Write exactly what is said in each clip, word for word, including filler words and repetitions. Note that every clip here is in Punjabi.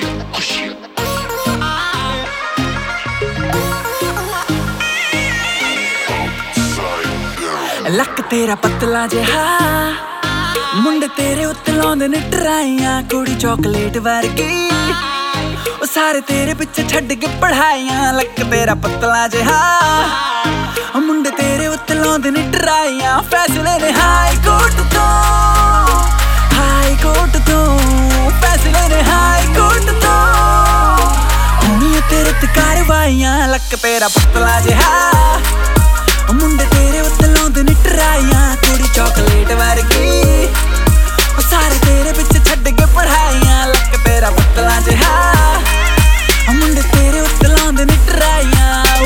ਲੱਕ ਤੇਰਾ ਪਤਲਾ ਜਿਹਾ ਮੁੰਡੇ ਤੇਰੇ ਉੱਤੇ ਲਾਉਂਦੇ ਨੇ ਟਰਾਈਆਂ ਕੁੜੀ ਚਾਕਲੇਟ ਵਰਗੀ ਉਹ ਸਾਰੇ ਤੇਰੇ ਪਿੱਛੇ ਛੱਡ ਕੇ ਪੜ੍ਹਾਈਆਂ ਲੱਕ ਤੇਰਾ ਪਤਲਾ ਜਿਹਾ ਮੁੰਡੇ ਤੇਰੇ ਉੱਤੇ ਲਾਉਂਦੇ ਨੇ ਟਰਾਈਆਂ ਫੈਸਲੇ ਨੇ ਹਾਈ ਕੋਰਟ ਤੋਂ ਹਾਈ ਕੋਰਟ ਤੋਂ ਫੈਸਲੇ ਨੇ ਹਾਈ ਕੋਰਟ ਤੋਂ ਹੁਣੀ ਤੇਰੇ ਤੇ ਕਾਰਵਾਈਆਂ ਲੱਕ ਤੇਰਾ ਪਤਲਾ ਜਿਹਾ ਮੁੰਡੇ ਤੇਰੇ ਉੱਤੇ ਲਾਉਂਦੇ ਨੇ ਟਰਾਈਆਂ ਕੁੜੀ ਚਾਕਲੇਟ ਵਰਗੀ ਉਹ ਸਾਰੇ ਤੇਰੇ ਪਿੱਛੇ ਛੱਡ ਕੇ ਪੜ੍ਹਾਈਆਂ ਲੱਕ ਤੇਰਾ ਪਤਲਾ ਜਿਹਾ ਮੁੰਡੇ ਤੇਰੇ ਉੱਤੇ ਲਾਉਂਦੇ ਨੇ ਟਰਾਈਆਂ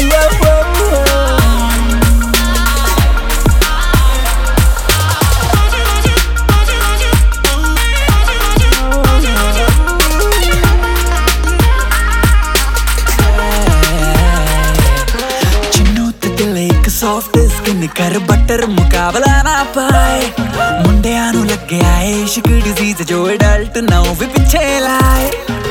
ਸੌਫਟ ਸਕਿਨ ਕਰ ਬਟਰ ਮੁਕਾਬਲਾ ਨਾ ਪਾਏ ਮੁੰਡਿਆਂ ਨੂੰ ਲੱਗਿਆ ਇਸ਼ਕ ਡਿਜ਼ੀਜ਼ ਜੋ ਐਡਲਟ ਨਾ ਵੀ ਪਿੱਛੇ ਲਾਏ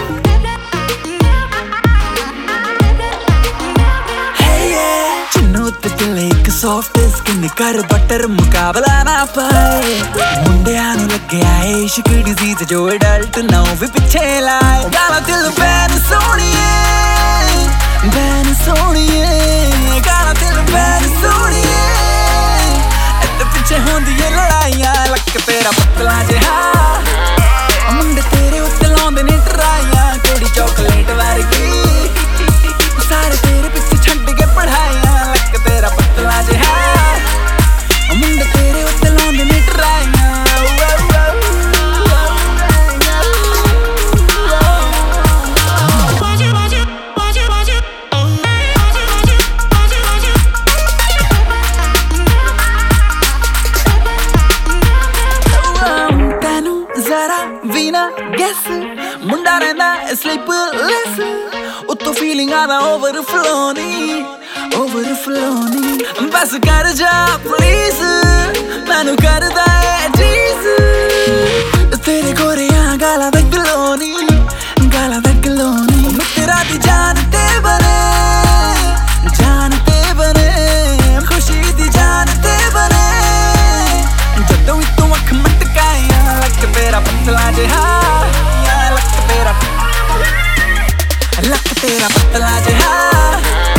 ਚਿੰਨੂ ਤੇ ਦਿਲ ਇੱਕ ਸੌਫਟ ਸਕਿਨ ਕਰ ਬਟਰ ਮੁਕਾਬਲਾ ਨਾ ਪਾਏ ਮੁੰਡਿਆਂ ਨੂੰ ਲੱਗਿਆ ਇਸ਼ਕ ਡਿਜ਼ੀਜ਼ ਜੋ ਐਡਲਟ ਨਾ ਵੀ ਪਿੱਛੇ ਲਾਏ ਗਾਲਾਂ ਦਿਲ ਬੈਨ ਸੋਹਣੀਏ ਬੈਨ ਸੋਹਣੀਏ ਗਾਲਾਂ ਦਿਲ ਬੈਨ ਸੋਹਣੀਏ ਇੱਥੇ ਪਿੱਛੇ ਹੁੰਦੀਆਂ ਲੜਾਈਆਂ ਲੱਕ ਤੇਰਾ ਪਤਲਾ ਜਿਹਾ ਮੁੰਡੇ ਤੇਰੇ ਉੱਤੇ ਲਾਉਂਦੇ ਨੇ ਟਰਾਈਆਂ ਕੁੜੀ ਚਾਕਲੇਟ ਵਰਗੀ ਸਾਰੇ ਤੇਰੇ ਪਿੱਛੇ ਛੱਡ ਕੇ ਪੜ੍ਹਾਈਆਂ ਲੱਕ ਤੇਰਾ ਪਤਲਾ ਜਿਹਾ ਮੁੰਡੇ ਤੇਰੇ ਉੱਤੇ ਲਾਉਂਦੇ ਨੇ ਟਰਾਈਆਂ ਮੁੰਡਾ ਰਹਿੰਦਾ ਸਲੀਪਲੈਸ ਉੱਤੋਂ ਫੀਲਿੰਗਾਂ ਦਾ ਓਵਰਫਲੋ ਨੀ ਓਵਰਫਲੋ ਨੀ ਬਸ ਕਰ ਜਾ ਪਲੀਜ਼ ਮੈਨੂੰ ਕਰਦਾ ਏ ਟੀਜ਼ ਤੇਰੇ ਗੋਰੀਆਂ ਗਾਲਾਂ ਦਾ ਗਲੋ ਨੀ ਗਾਲਾਂ ਦਾ ਗਲੋ ਨੀ ਮੈਂ ਤੇਰਾ ਦੀ ਜਾਨ ਤੇ ਬਣੇ ਜਾਨ ਤੇ ਬਣੇ ਖੁਸ਼ੀ ਦੀ ਜਾਨ ਤੇ ਬਣੇ ਜਦੋਂ ਵੀ ਤੂੰ ਅੱਖ ਮਟਕਾਈਆਂ ਲੱਕ ਤੇਰਾ ਪਤਲਾ ਜਿਹਾ ਲੱਕ ਤੇਰਾ ਪਤਲਾ ਜਿਹਾ